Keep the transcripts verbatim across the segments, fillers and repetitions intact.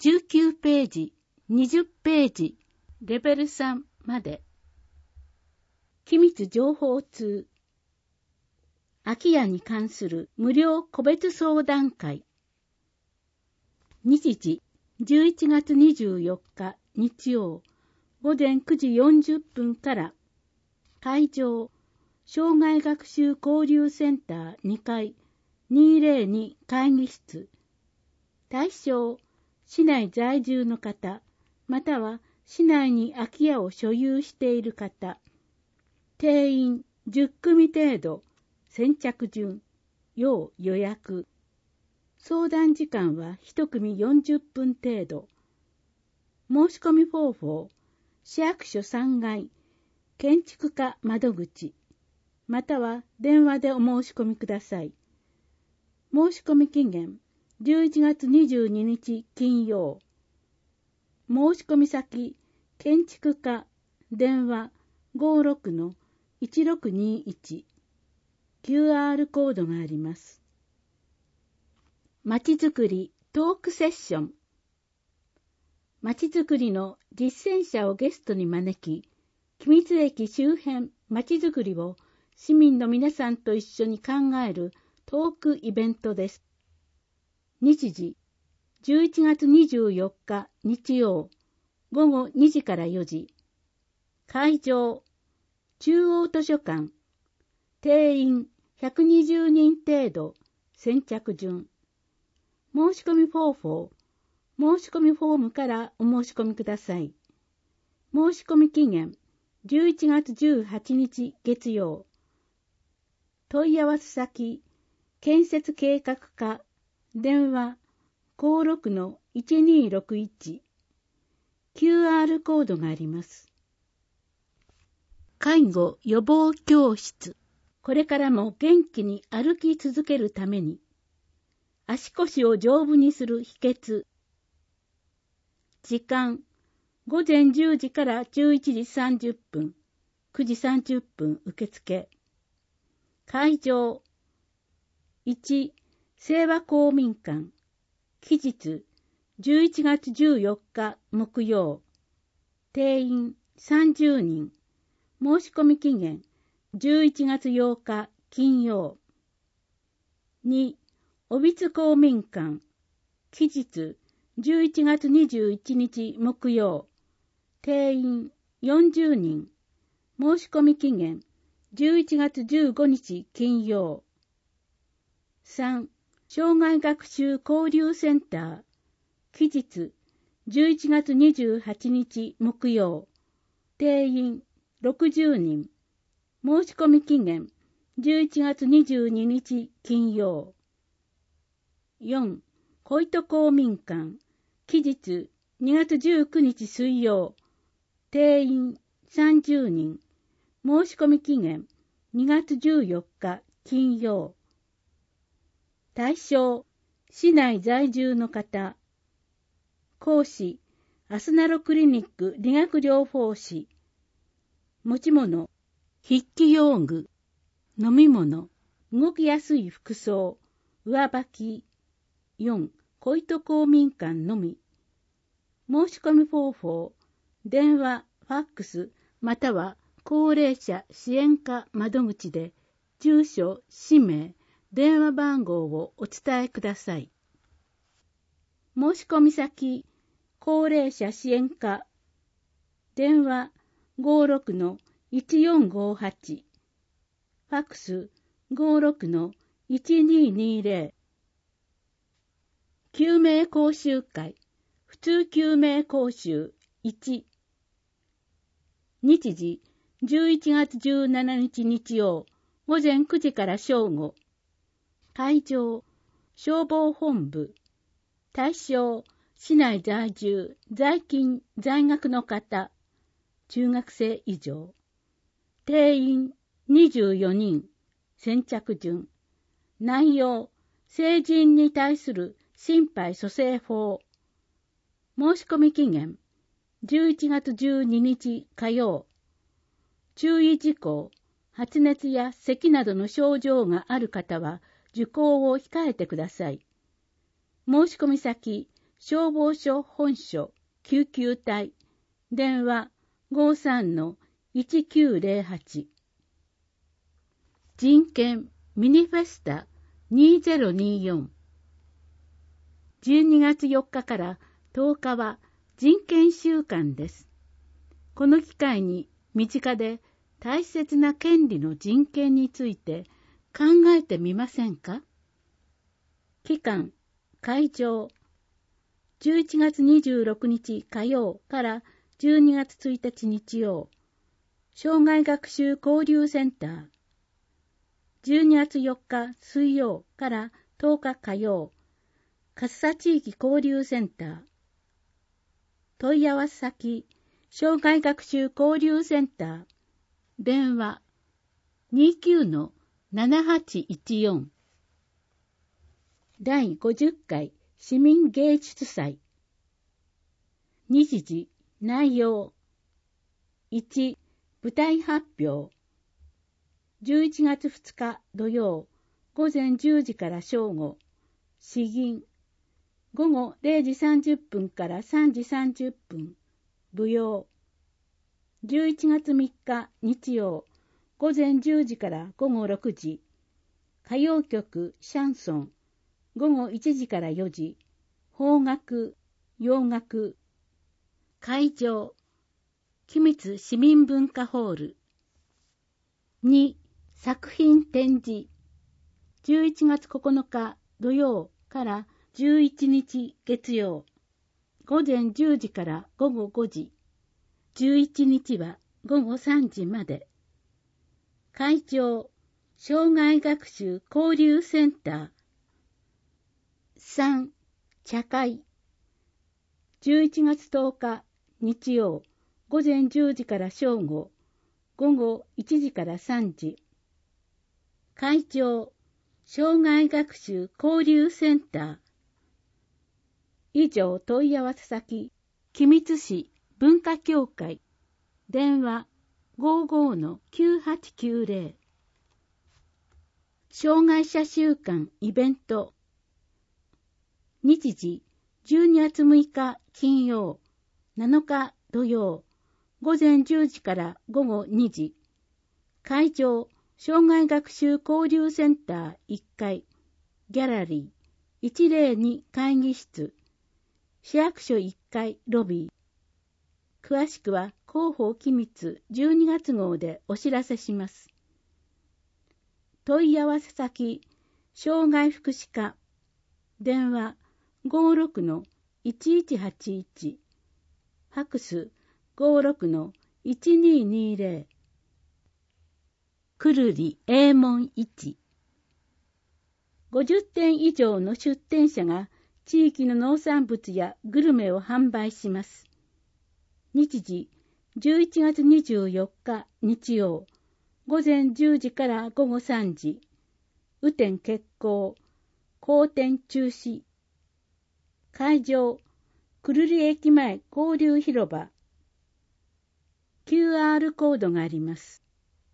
じゅうきゅうページ、にじゅうページ、レベルさんまで。機密情報通。空き家に関する無料個別相談会。日時、じゅういちがつにじゅうよっか日曜、午前くじよんじゅっぷんから、会場、障害学習交流センターにかいにひゃくに会議室。対象、市内在住の方、または市内に空き家を所有している方。定員じゅっくみ程度、先着順、要予約。相談時間は一組よんじゅっぷん程度。申し込み方法、市役所さんがい、建築課窓口、または電話でお申し込みください。申し込み期限、じゅういちがつにじゅうににち金曜。申し込み先、建築課、電話 ごろくのいちろくにいち。キューアール コードがあります。まちづくりトークセッション。まちづくりの実践者をゲストに招き、君津駅周辺まちづくりを市民の皆さんと一緒に考えるトークイベントです。日時、じゅういちがつにじゅうよっか日曜、ごごにじからよじ。会場、中央図書館。定員ひゃくにじゅうにん程度、先着順。申し込み方法、申し込みフォームからお申し込みください。申し込み期限、じゅういちがつじゅうはちにち月曜。問い合わせ先、建設計画課、電話 ごろくのいちにろくいち。キューアール コードがあります。介護予防教室。これからも元気に歩き続けるために、足腰を丈夫にする秘訣。時間、ごぜんじゅうじからじゅういちじさんじゅっぷん、くじさんじゅっぷん受付。会場、いち、清和公民館。期日、じゅういちがつじゅうよっか木曜。定員さんじゅうにん。申し込み期限、じゅういちがつようか金曜。に、小櫃公民館。期日、じゅういちがつにじゅういちにち木曜。定員よんじゅうにん。申し込み期限、じゅういちがつじゅうごにち金曜。さん、障害学習交流センター。期日、じゅういちがつにじゅうはちにち木曜。定員ろくじゅうにん。申し込み期限、じゅういちがつにじゅうににち金曜。よん、小糸公民館。期日、にがつじゅうくにち水曜。定員さんじゅうにん。申し込み期限、にがつじゅうよっか金曜。対象、市内在住の方。講師、アスナロクリニック理学療法士。持ち物、筆記用具、飲み物、動きやすい服装、上履き。よん、小糸公民館のみ。申し込み方法、電話、ファックス、または高齢者支援課窓口で、住所、氏名、電話番号をお伝えください。申し込み先、高齢者支援課、電話 ごろくのいちよんごはち、ファックス ごろくのいちににぜろ。救命講習会、普通救命講習いち。日時、じゅういちがつじゅうしちにち日曜、午前くじから正午。会場、消防本部。対象、市内在住、在勤、在学の方。中学生以上。定員にじゅうよにん。先着順。内容、成人に対する心肺蘇生法。申し込み期限、じゅういちがつじゅうににち火曜。注意事項、発熱や咳などの症状がある方は受講を控えてください。申し込み先、 消防署本所救急隊電話 ごーさんのいちきゅうゼロはち 人権ミニフェスタにせんにじゅうよんじゅうにがつよっかからとおかは人権週間です。この機会に身近で大切な権利の人権について考えてみませんか？期間、会場、じゅういちがつにじゅうろくにち火曜からじゅうにがつついたち日曜、障害学習交流センター、じゅうにがつよっか水曜からとおか火曜、かずさ地域交流センター、問い合わせ先、障害学習交流センター、電話 にじゅうきゅうのななはちいちよん だいごじゅっかい市民芸術祭日時、内容いち、舞台発表じゅういちがつふつか土曜午前じゅうじから正午詩吟午後れいじさんじゅっぷんからさんじさんじゅっぷん舞踊じゅういちがつみっか日曜午前じゅうじからごごろくじ歌謡曲シャンソンごごいちじからよじ邦楽洋楽会場君津市民文化ホールに作品展示じゅういちがつここのか土曜からじゅういちにち月曜午前じゅうじからごごごじじゅういちにちはごごさんじまで会場障害学習交流センターさん茶会じゅういちがつとおか日曜午前じゅうじから正午ごごいちじからさんじ会場障害学習交流センター以上問い合わせ先君津市文化協会電話 ごーごーのきゅうはちきゅうゼロ 障害者週間イベント日時じゅうにがつむいか金曜なのか土曜午前じゅうじからごごにじ会場障害学習交流センターいっかいギャラリーいちまるに会議室市役所いっかいロビー詳しくは広報君津じゅうにがつ号でお知らせします。問い合わせ先障害福祉課電話 ごーろくのいちいちはちいち ファクス ごーろくのいちにーにーゼロくるりえいもんいちごじゅってん以上の出店者が地域の農産物やグルメを販売します。日時じゅういちがつにじゅうよっか日曜午前じゅうじからごごさんじ雨天決行好天中止会場久留里駅前交流広場 キューアール コードがあります。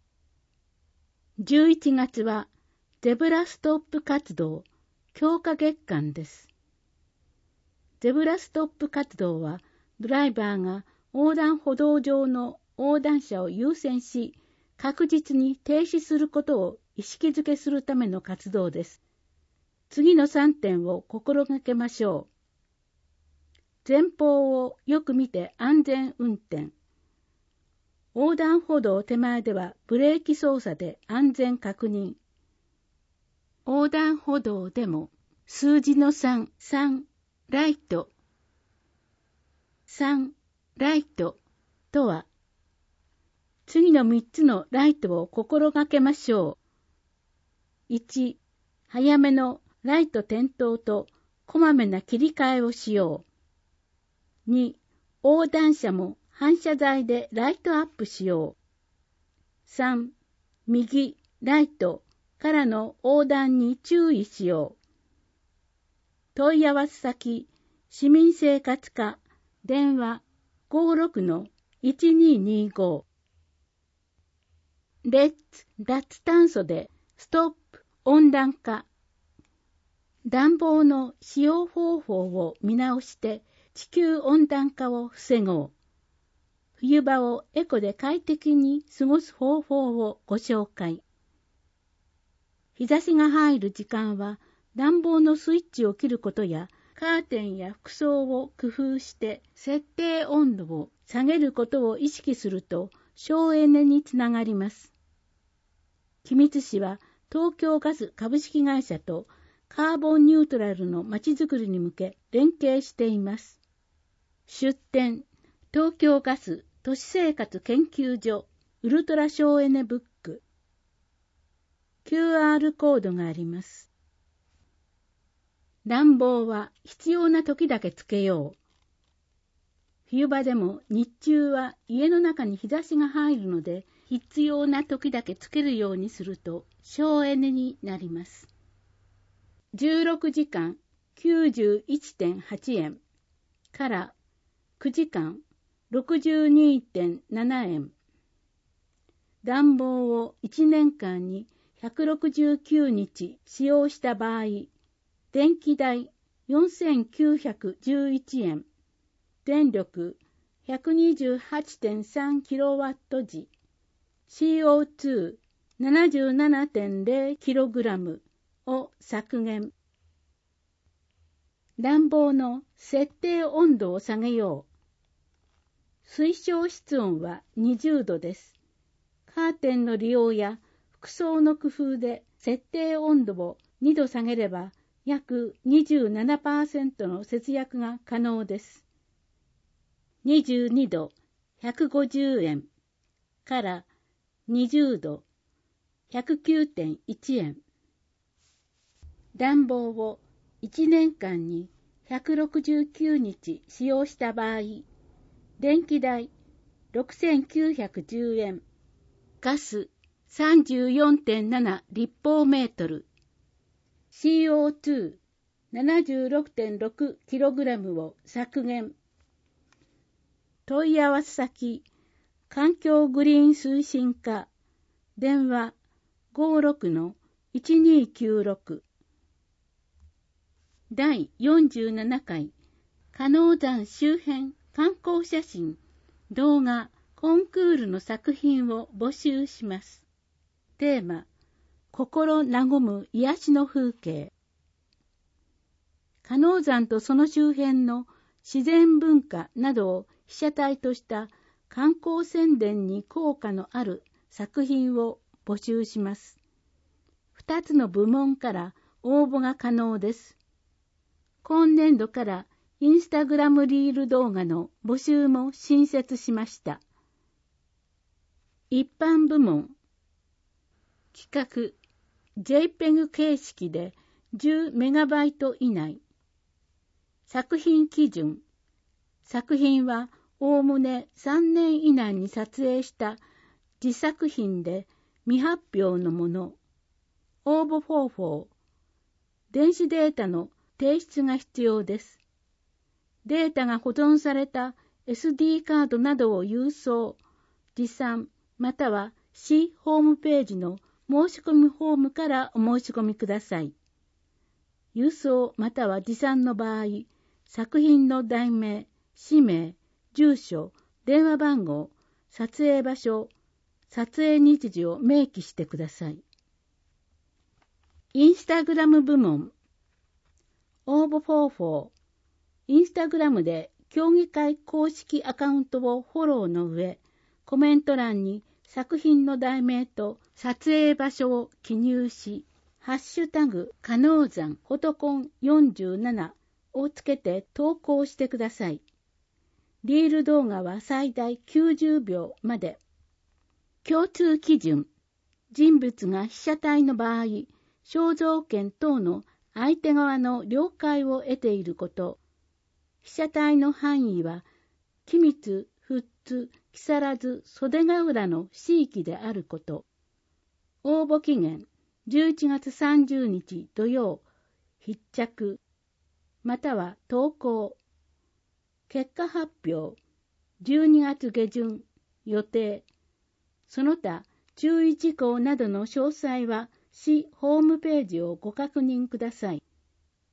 じゅういちがつはゼブラストップ活動強化月間です。ゼブラストップ活動はドライバーが横断歩道上の横断者を優先し確実に停止することを意識づけするための活動です。次のさんてんを心がけましょう。前方をよく見て安全運転。横断歩道手前ではブレーキ操作で安全確認。横断歩道でも数字のさん、さん、ライト。さん、ライトとは、次のみっつのライトを心がけましょう。いち、早めのライト点灯とこまめな切り替えをしよう。に、横断者も反射材でライトアップしよう。さん、右、ライトからの横断に注意しよう。問い合わせ先、市民生活課、電話 ごーろくのいちにーにーご。レッツ脱炭素でストップ温暖化。 暖房の使用方法を見直して地球温暖化を防ごう。冬場をエコで快適に過ごす方法をご紹介。日差しが入る時間は暖房のスイッチを切ることやカーテンや服装を工夫して設定温度を下げることを意識すると省エネにつながります。君津市は東京ガス株式会社とカーボンニュートラルのまちづくりに向け連携しています。出展、東京ガス都市生活研究所ウルトラ省エネブック。キューアール コードがあります。暖房は必要な時だけつけよう。冬場でも日中は家の中に日差しが入るので、必要な時だけつけるようにすると省エネになります。じゅうろくじかん きゅうじゅういってんはちえんからくじかん ろくじゅうにてんななえん。暖房をいちねんかんにひゃくろくじゅうきゅうにち使用した場合、電気代よんせんきゅうひゃくじゅういちえん、電力 ひゃくにじゅうはちてんさんキロワットじ、シーオーツーななじゅうななてんゼロキログラム を削減。暖房の設定温度を下げよう。推奨室温はにじゅうどです。カーテンの利用や服装の工夫で設定温度をにど下げれば約 にじゅうななパーセント の節約が可能です。にじゅうにどひゃくごじゅうえんからにじゅうどひゃくきゅうてんいちえん。暖房をいちねんかんにひゃくろくじゅうきゅうにち使用した場合、電気代ろくせんきゅうひゃくじゅうえん、ガス さんじゅうよんてんなな 立方メートル、シーオーツーななじゅうろくてんろくキログラム を削減。問い合わせ先、環境グリーン推進課、電話 ごじゅうろくのいちにきゅうろく。だいよんじゅうななかい鹿野山周辺観光写真動画コンクールの作品を募集します。テーマ、心和む癒しの風景。鹿野山とその周辺の自然文化などを被写体とした観光宣伝に効果のある作品を募集します。ふたつの部門から応募が可能です。今年度からインスタグラムリール動画の募集も新設しました。一般部門、企画、ジェイペグ 形式でじゅうメガバイト以内。作品基準、作品はおおむねさんねん以内に撮影した自作品で未発表のもの。応募方法、電子データの提出が必要です。データが保存された エスディー カードなどを郵送、持参または市ホームページの申し込みフォームからお申し込みください。郵送または持参の場合、作品の題名、氏名、住所、電話番号、撮影場所、撮影日時を明記してください。インスタグラム部門、応募方法、インスタグラムで協議会公式アカウントをフォローの上、コメント欄に作品の題名と撮影場所を記入し、ハッシュタグ、鹿野山フォトコンよんじゅうななをつけて投稿してください。リール動画は最大きゅうじゅうびょうまで。共通基準、人物が被写体の場合、肖像権等の相手側の了解を得ていること。被写体の範囲は、君津、富津、木更津、袖ヶ浦の地域であること。応募期限、じゅういちがつさんじゅうにち土曜、必着、または投稿。結果発表、じゅうにがつげじゅん、予定。その他、注意事項などの詳細は、市ホームページをご確認ください。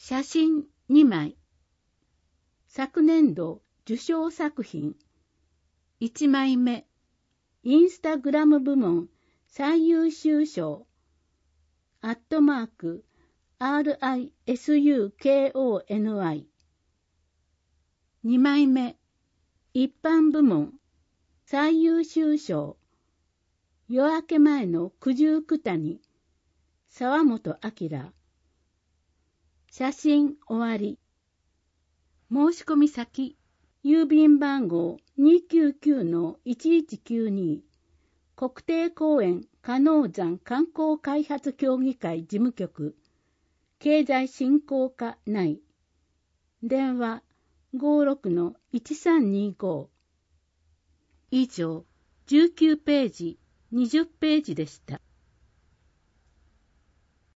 写真にまい。昨年度受賞作品。いちまいめ。インスタグラム部門最優秀賞。アットマーク アールアイエスユーケーオーエヌアイ。にまいめ。一般部門最優秀賞。夜明け前の九十九谷。沢本明。写真終わり。申し込み先、郵便番号 にーきゅうきゅうのいちいちきゅうに 国定公園加納山観光開発協議会事務局、経済振興課内。電話 ごーろくのいちさんにご。以上、じゅうきゅうページ、にじゅっページでした。